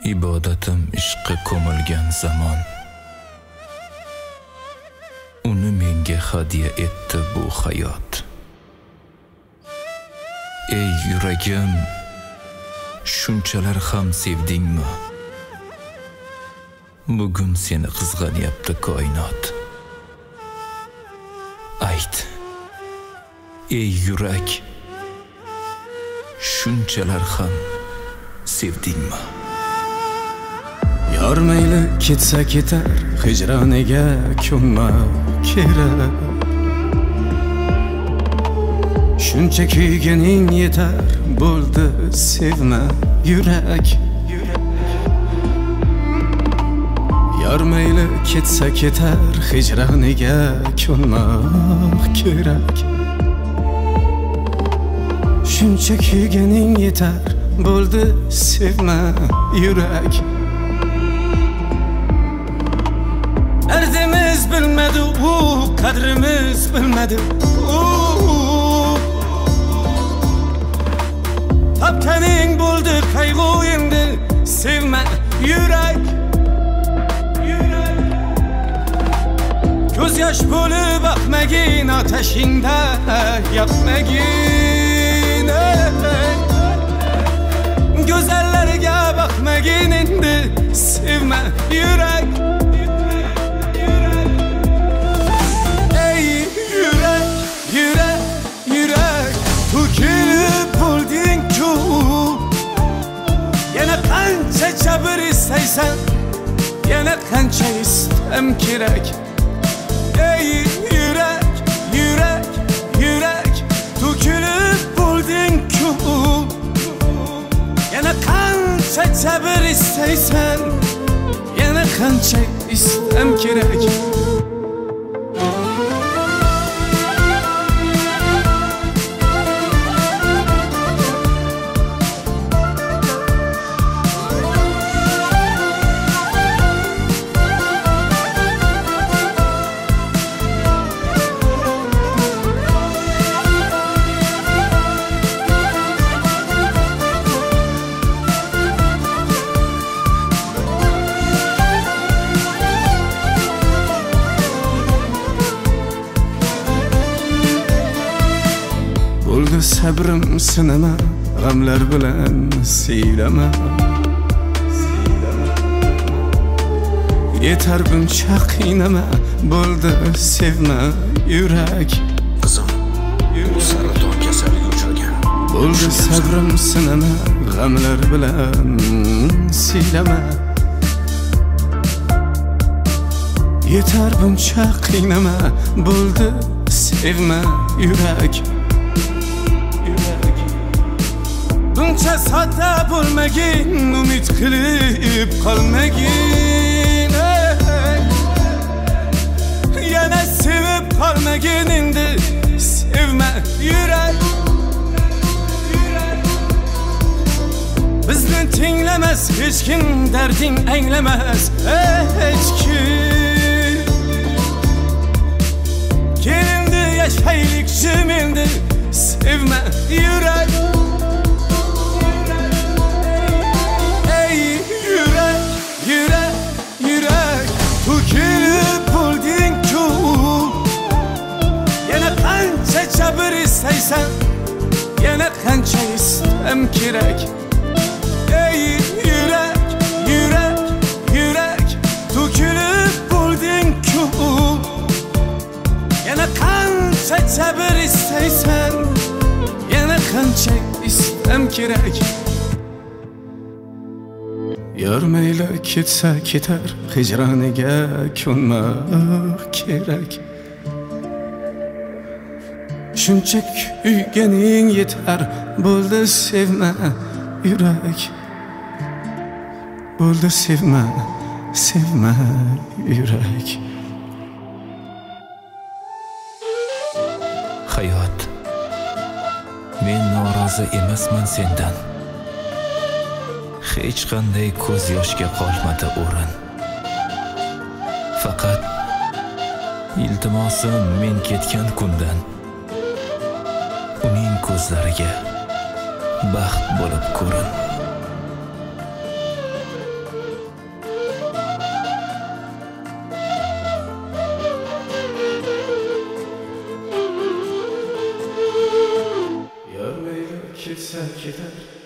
ibodatim ishqqa ko'milgan zamon uni menga hadya etdi bu hayot. Ey yuragim, shunchalar ham sevdingmi? Bugun seni qizg'anyapti koinot. Ayt, ey yurak, shunchalar ham sevdingmi? Yor mayli ketsa ketar, hijroniga ko'nma kerak. Shuncha kuyganing yetar, bo'ldi sevma yurak. Yor mayli ketsa ketar, hijroniga ko'nma kerak. Shuncha kuyganing yetar, bo'ldi sevma yurak. Derdimiz bilmedi, kadrimiz bilmedi. Taptaning bo'ldi qayg'u endi, sevma yurak. Ko'z yosh bo'lib baqmagin, otashingda yoqmagin. Go'zallarga baqmagin endi, sevma yurak. Yana qancha jabr istaysan, yana qancha istam kerak. Ey yurak, yurak, yurak, to'kilib bo'lding-ku. Yana qancha jabr istaysan, yana qancha istam kerak. Bo'ldi sabrim sinama, g'amlar bilan siylama. Yetar buncha qiynama, bo'ldi sevma yurak. Qizim, bu saraton kasaliga uchragan. Bo'ldi sabrim sinama, g'amlar bilan siylama. Yetar buncha qiynama, bo'ldi sevma yurak. Buncha sodda bo'lmagin, umid qilib qolmagin. Yana sevib qolmagin endi, sevma yurak. Bizni tinglamas hech kim, darding anglamas hech kim. Kelindi yashaylik jim endi, sevma yurak. To'kilib bo'lding-ku. Yana qancha jabr istaysan, yana qancha istam kerak. Ey yurak, yurak, yurak, to'kilib bo'lding-ku. Yana qancha jabr istaysan, yana qancha istam kerak. Yor mayli ketsa ketar, hijroniga ko'nma kerak. Shuncha kuyganing yetar, bo'ldi sevma yurak. Bo'ldi sevma, sevma yurak. Hayot, men norozi emasman sendan. Hech qanday ko'z yoshga qolmadi o'rin. Faqat iltimosim men ketgan kundan uning ko'zlariga baxt bo'lib ko'rin. ketsa ketar